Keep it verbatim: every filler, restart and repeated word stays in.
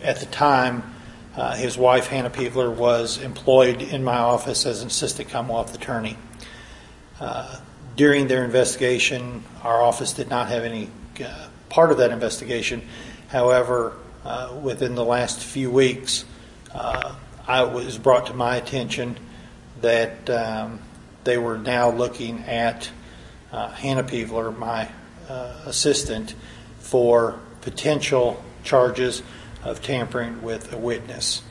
at the time, uh, his wife, Hannah Peevler, was employed in my office as an assistant Commonwealth attorney. Uh, during their investigation, our office did not have any uh, part of that investigation. However, uh, within the last few weeks, uh, I was brought to my attention that um, they were now looking at uh, Hannah Peevler, my uh, assistant, for potential charges of tampering with a witness.